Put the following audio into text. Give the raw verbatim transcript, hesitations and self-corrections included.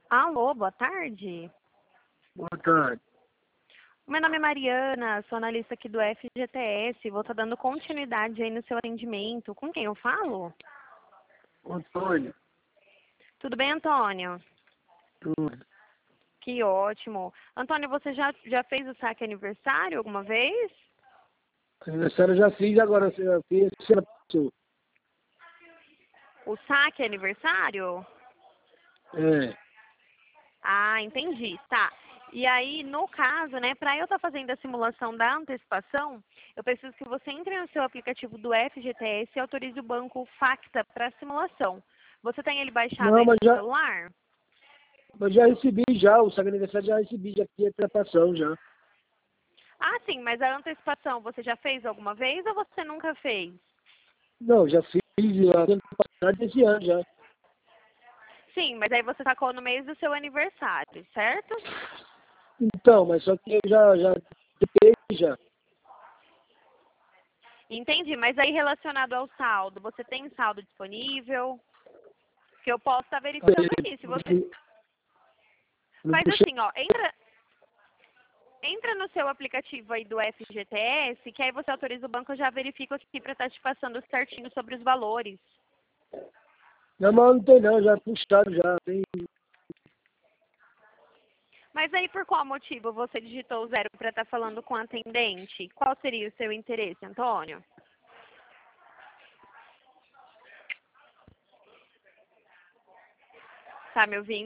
Alô, boa tarde. Boa tarde. Meu nome é Mariana, sou analista aqui do F G T S. Vou estar dando continuidade aí no seu atendimento. Com quem eu falo? Antônio. Tudo bem, Antônio? Tudo. Que ótimo. Antônio, você já, já fez o saque aniversário alguma vez? Aniversário eu já fiz agora, eu já fiz esse ano passou. O saque aniversário? É. Ah, entendi. Tá. E aí, no caso, né, para eu estar fazendo a simulação da antecipação, eu preciso que você entre no seu aplicativo do F G T S e autorize o banco Facta para simulação. Você tem ele baixado Não, aí no mas seu já, celular? mas já recebi já, o saque aniversário já recebi, já fiz a trepação já. Ah, sim, mas a antecipação você já fez alguma vez ou você nunca fez? Não, já fiz já, ano passado esse ano já. Sim, mas aí você sacou no mês do seu aniversário, certo? Então, mas só que eu já, já fiz já. Entendi, mas aí relacionado ao saldo, você tem saldo disponível? Que eu posso estar verificando aqui. Se você Não faz puxei. assim, ó, entra, entra no seu aplicativo aí do F G T S, que aí você autoriza o banco, eu já verifico aqui para estar te passando certinho sobre os valores. Não, mas não tem não, já puxaram já. Tem. Mas aí por qual motivo você digitou o zero para estar falando com a atendente? Qual seria o seu interesse, Antônio? Tá me ouvindo?